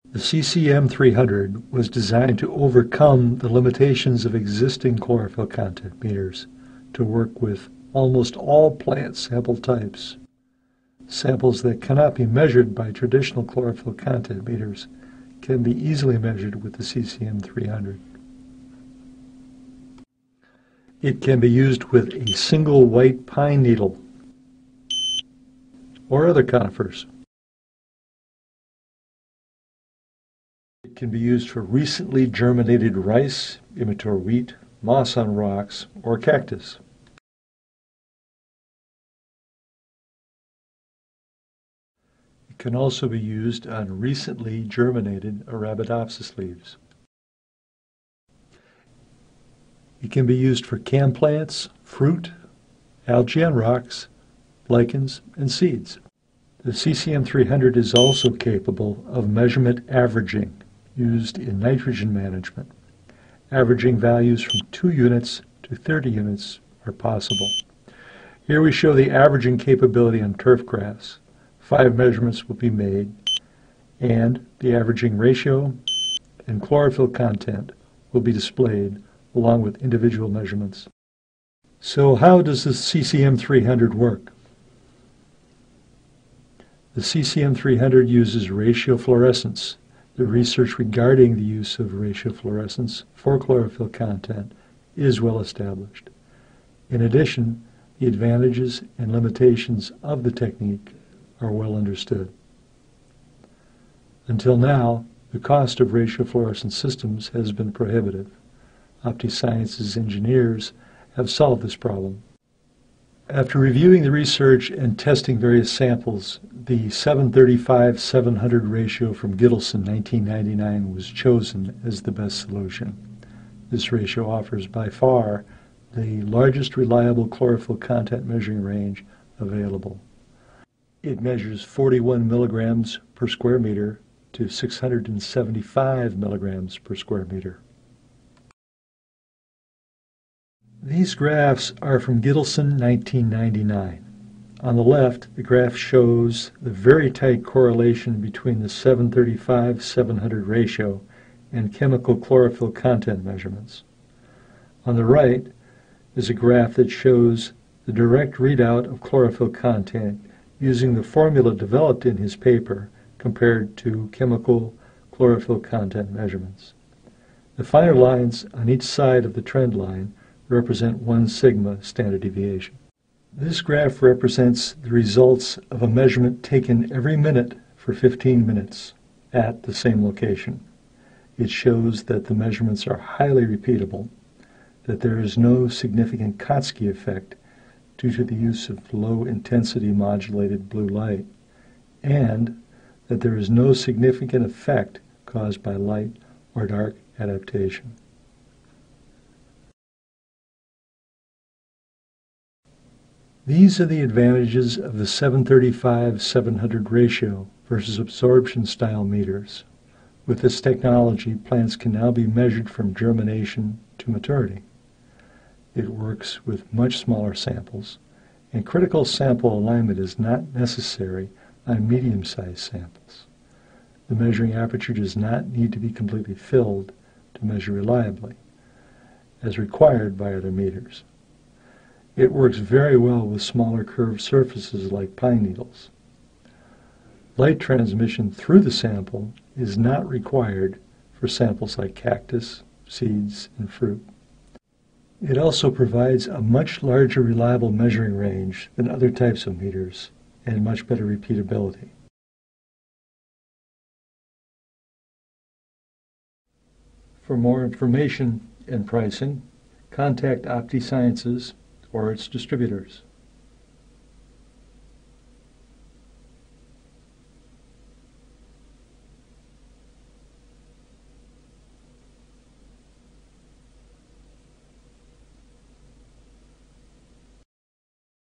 The CCM 300 was designed to overcome the limitations of existing chlorophyll content meters to work with almost all plant sample types. Samples that cannot be measured by traditional chlorophyll content meters can be easily measured with the CCM 300. It can be used with a single white pine needle or other conifers. It can be used for recently germinated rice, immature wheat, moss on rocks, or cactus. It can also be used on recently germinated Arabidopsis leaves. It can be used for cam plants, fruit, algae on rocks, lichens, and seeds. The CCM 300 is also capable of measurement averaging, used in nitrogen management. Averaging values from 2 units to 30 units are possible. Here we show the averaging capability on turf grass. 5 measurements will be made, and the averaging ratio and chlorophyll content will be displayed along with individual measurements. So how does the CCM 300 work? The CCM 300 uses ratiofluorescence. The research regarding the use of ratiofluorescence for chlorophyll content is well established. In addition, the advantages and limitations of the technique are well understood. Until now, the cost of ratiofluorescence systems has been prohibitive. OptiScience's engineers have solved this problem. After reviewing the research and testing various samples, the 735-700 ratio from Gittleson 1999 was chosen as the best solution. This ratio offers by far the largest reliable chlorophyll content measuring range available. It measures 41 milligrams per square meter to 675 milligrams per square meter. These graphs are from Gittleson 1999. On the left, the graph shows the very tight correlation between the 735-700 ratio and chemical chlorophyll content measurements. On the right is a graph that shows the direct readout of chlorophyll content using the formula developed in his paper compared to chemical chlorophyll content measurements. The finer lines on each side of the trend line represent 1 sigma standard deviation. This graph represents the results of a measurement taken every minute for 15 minutes at the same location. It shows that the measurements are highly repeatable, that there is no significant Kotsky effect due to the use of low-intensity modulated blue light, and that there is no significant effect caused by light or dark adaptation. These are the advantages of the 735-700 ratio versus absorption-style meters. With this technology, plants can now be measured from germination to maturity. It works with much smaller samples, and critical sample alignment is not necessary on medium-sized samples. The measuring aperture does not need to be completely filled to measure reliably, as required by other meters. It works very well with smaller curved surfaces like pine needles. Light transmission through the sample is not required for samples like cactus, seeds, and fruit. It also provides a much larger reliable measuring range than other types of meters and much better repeatability. For more information and pricing, contact OptiSciences or its distributors.